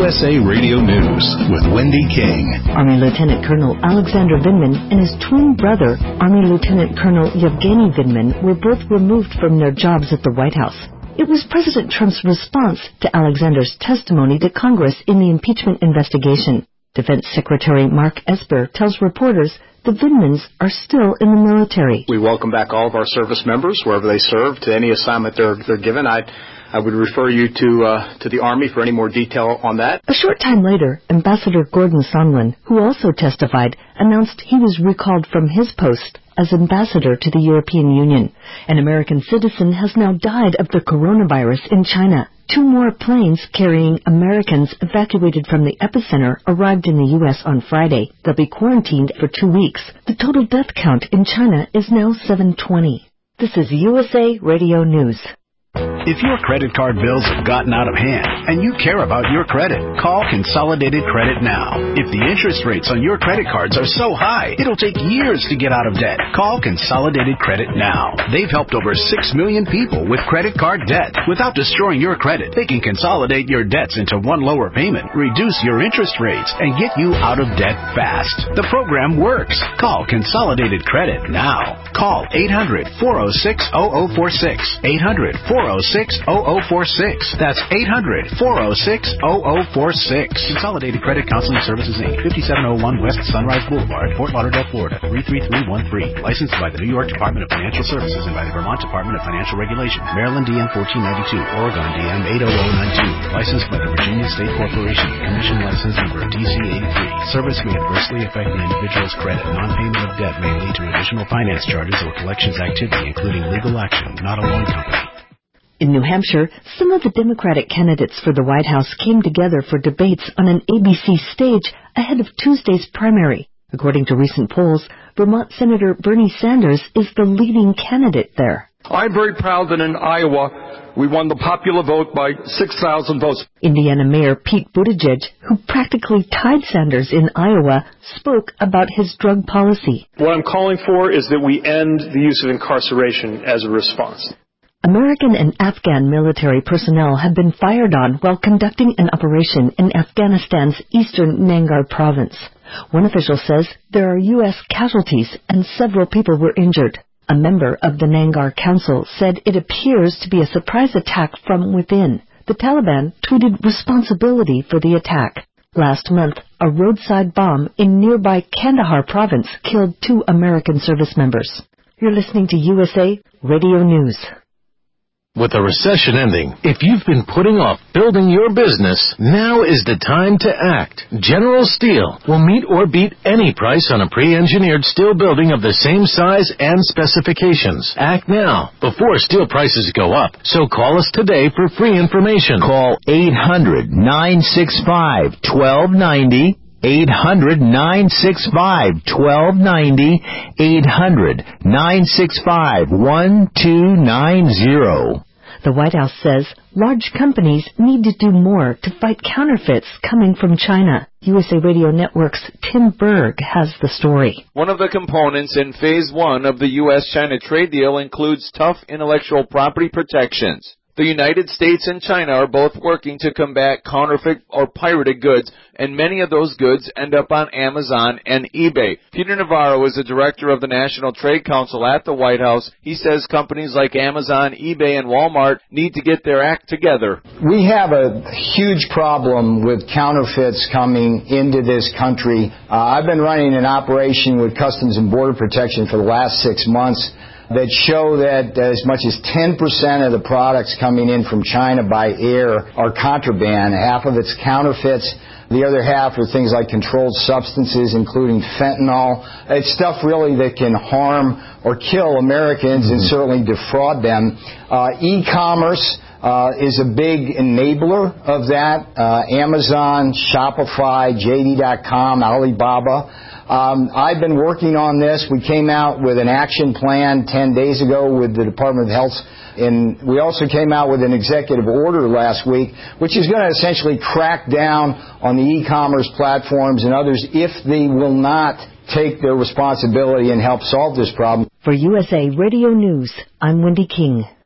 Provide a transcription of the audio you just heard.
USA Radio News with Wendy King. Army Lieutenant Colonel Alexander Vindman and his twin brother, Army Lieutenant Colonel Yevgeny Vindman, were both removed from their jobs at the White House. It was President Trump's response to Alexander's testimony to Congress in the impeachment investigation. Defense Secretary Mark Esper tells reporters the Vindmans are still in the military. We welcome back all of our service members, wherever they serve, to any assignment they're given. I would refer you to the Army for any more detail on that. A short time later, Ambassador Gordon Sondland, who also testified, announced he was recalled from his post as ambassador to the European Union. An American citizen has now died of the coronavirus in China. 2 more planes carrying Americans evacuated from the epicenter arrived in the U.S. on Friday. They'll be quarantined for 2 weeks. The total death count in China is now 720. This is USA Radio News. If your credit card bills have gotten out of hand and you care about your credit, call Consolidated Credit now. If the interest rates on your credit cards are so high, it'll take years to get out of debt. Call Consolidated Credit now. They've helped over 6 million people with credit card debt. Without destroying your credit, they can consolidate your debts into one lower payment, reduce your interest rates, and get you out of debt fast. The program works. Call Consolidated Credit now. Call 800-406-0046. 800-406-0046. That's 800-406-0046. Consolidated Credit Counseling Services, Inc., 5701 West Sunrise Boulevard, Fort Lauderdale, Florida, 33313. Licensed by the New York Department of Financial Services and by the Vermont Department of Financial Regulation. Maryland DM 1492, Oregon DM 80092. Licensed by the Virginia State Corporation. Commission license number DC83. Service may adversely affect the individual's credit. Non-payment of debt may lead to additional finance charges or collections activity, including legal action, not a loan company. In New Hampshire, some of the Democratic candidates for the White House came together for debates on an ABC stage ahead of Tuesday's primary. According to recent polls, Vermont Senator Bernie Sanders is the leading candidate there. I'm very proud that in Iowa, we won the popular vote by 6,000 votes. Indiana Mayor Pete Buttigieg, who practically tied Sanders in Iowa, spoke about his drug policy. What I'm calling for is that we end the use of incarceration as a response. American and Afghan military personnel have been fired on while conducting an operation in Afghanistan's eastern Nangarhar province. One official says there are U.S. casualties and several people were injured. A member of the Nangarhar Council said it appears to be a surprise attack from within. The Taliban tweeted responsibility for the attack. Last month, a roadside bomb in nearby Kandahar province killed 2 American service members. You're listening to USA Radio News. With the recession ending, if you've been putting off building your business, now is the time to act. General Steel will meet or beat any price on a pre-engineered steel building of the same size and specifications. Act now, before steel prices go up. So call us today for free information. Call 800-965-1290. 800-965-1290, 800-965-1290. The White House says large companies need to do more to fight counterfeits coming from China. USA Radio Network's Tim Berg has the story. One of the components in Phase 1 of the U.S.-China trade deal includes tough intellectual property protections. The United States and China are both working to combat counterfeit or pirated goods, and many of those goods end up on Amazon and eBay. Peter Navarro is the director of the National Trade Council at the White House. He says companies like Amazon, eBay, and Walmart need to get their act together. We have a huge problem with counterfeits coming into this country. I've been running an operation with Customs and Border Protection for the last 6 months that show that as much as 10% of the products coming in from China by air are contraband. Half of it's counterfeits. The other half are things like controlled substances, including fentanyl. It's stuff really that can harm or kill Americans and certainly defraud them. E-commerce is a big enabler of that. Amazon, Shopify, JD.com, Alibaba. I've been working on this. We came out with an action plan 10 days ago with the Department of Health, and we also came out with an executive order last week, which is going to essentially crack down on the e-commerce platforms and others if they will not take their responsibility and help solve this problem. For USA Radio News, I'm Wendy King.